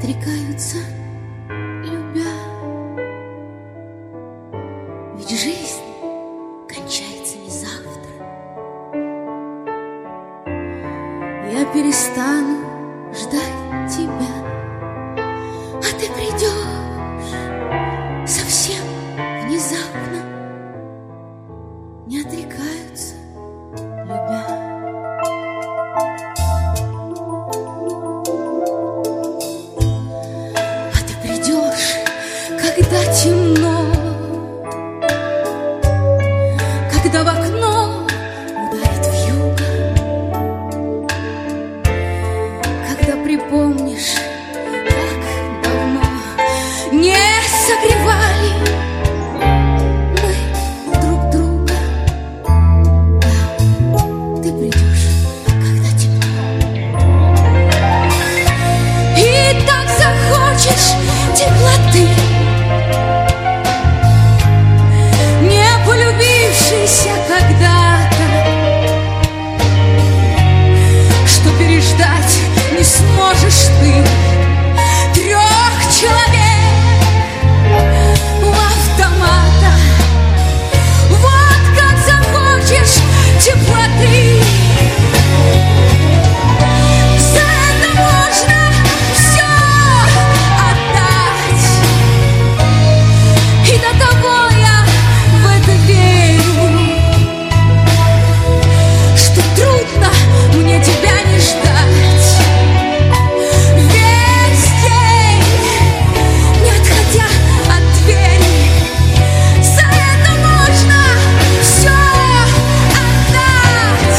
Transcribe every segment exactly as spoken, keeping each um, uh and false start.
отрекаются, любя. Ведь жизнь кончается не завтра. Я перестану ждать тебя, а ты придешь совсем внезапно. Не отрекаются, любя. А ты придешь, когда темно, когда в окно ударит вьюга, когда припомнишь, как давно не согревали мы друг друга. Да, ты придешь, когда темно, и так захочешь теплоты, не полюбившейся когда-то, что переждать не сможешь ты трех человек в автомата. Вот как захочешь теплоты, за это можно все отдать. И до того я в это верю, что трудно мне тебя не ждать. Весь день, не отходя от двери, за это можно все отдать.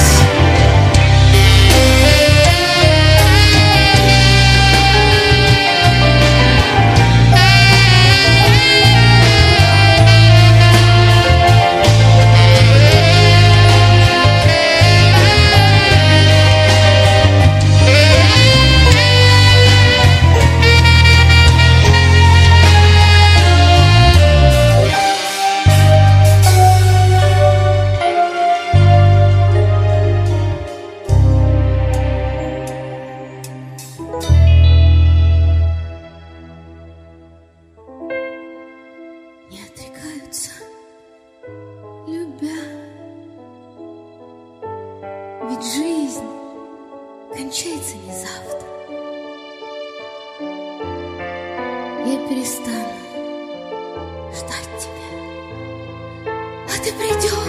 Не отрекаются, любя. Ведь жизнь кончается не завтра. Я перестану ждать тебя, а ты придешь